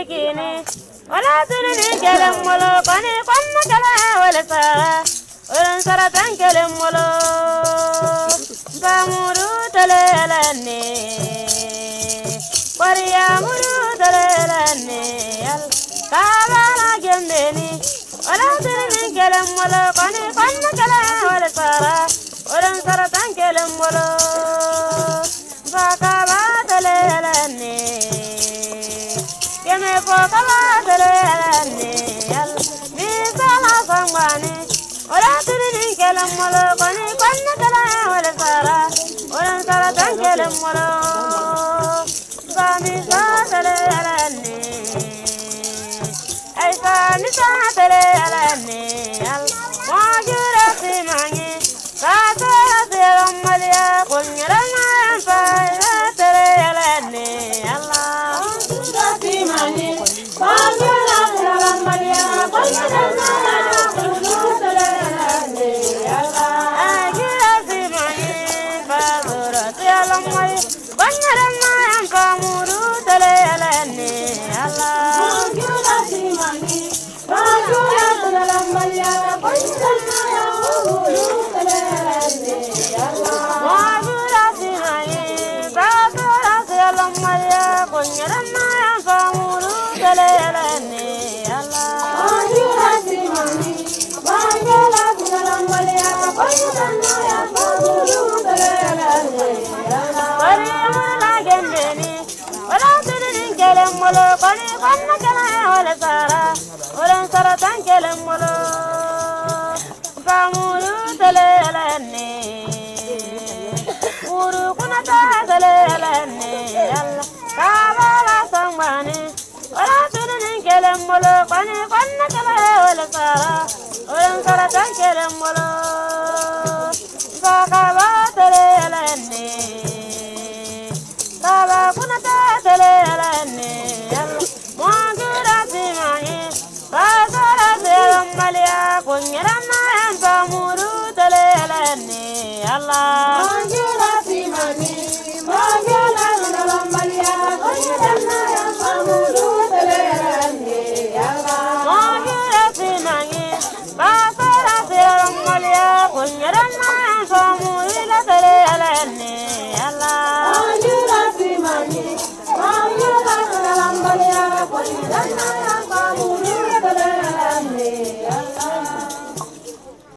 kini wala tuni kelem molo kani konna kala wala sara wala sara tan kelem molo bamuru talelane wariya muru talelane al kabala gembeni wala tuni kelem molo kani konna kala wala sara wala sara tan kelem molo bakaba talelane yeme bakaba talelane al misala sangani wala tuni kelem molo kani konna kala wala sara wala sara tan kelem molo bami talelane ay sani talelane al majura simani satara siramalia kunyarana pa talelane allah simani majura siramalia kunyarana talelane allah ajira simani bazura talamai kunyarana kamuru talelane allah ajira simani majura siramalia kunyarana molo kani konna kala wala sara wala sara tan kelem molo bamuru talelane uru kuna talelane alla kabala sambani wala tuni kelem molo kani konna kala wala sara tan kelem molo bakaba talelane baba kuna talelane kunyarana bamuru talelane Allah